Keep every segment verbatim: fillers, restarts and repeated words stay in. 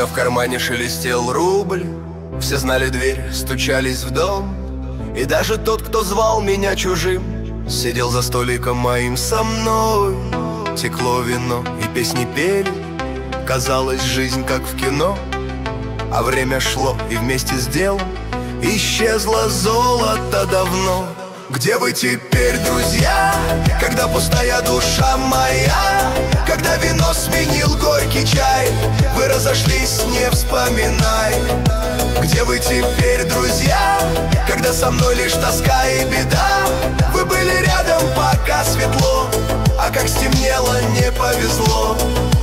в кармане шелестел рубль. Все знали дверь, стучались в дом. И даже тот, кто звал меня чужим, сидел за столиком моим со мной. Текло вино и песни пели. Казалось, жизнь как в кино. А время шло, и вместе с делом исчезло золото давно. Где вы теперь, друзья, когда пустая душа моя? Когда вино сменил горький чай, вы разошлись, не вспоминай. Где вы теперь, друзья, когда со мной лишь тоска и беда? Вы были рядом, пока светло, а как стемнело, не повезло.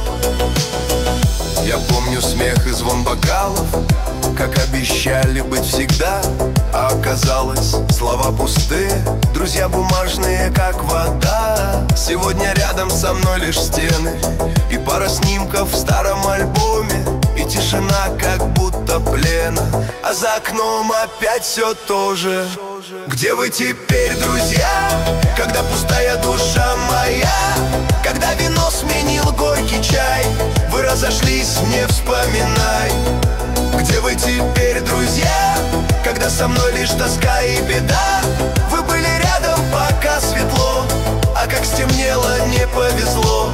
Я помню смех и звон бокалов, как обещали быть всегда, а оказалось, слова пустые, друзья бумажные, как вода. Сегодня рядом со мной лишь стены и пара снимков в старом альбоме, и тишина, как будто плена, а за окном опять все то же. Где вы теперь, друзья, когда пустая душа моя? Когда вино сменил горький чай, вы разошлись, не вспоминай. Где вы теперь, друзья, когда со мной лишь тоска и беда? Вы были рядом, пока светло, а как стемнело, не повезло.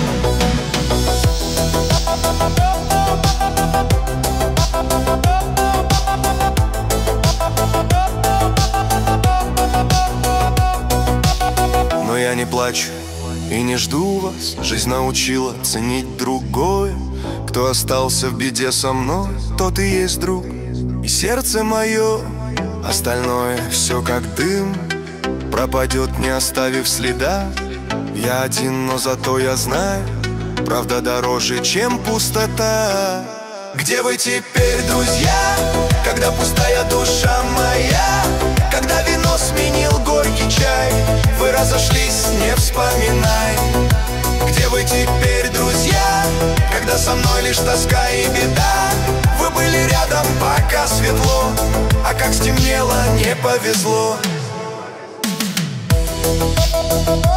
Но я не плачу и не жду вас. Жизнь научила ценить другое. Кто остался в беде со мной, тот и есть друг. И сердце мое, остальное все как дым, пропадет, не оставив следа. Я один, но зато я знаю, правда дороже, чем пустота. Где вы теперь, друзья, когда пустая душа моя? Когда вино сменил горький чай, вы разошлись, не вспоминай. Где вы теперь, друзья, когда со мной лишь тоска и беда? Вы были рядом, пока светло, а как стемнело, не повезло.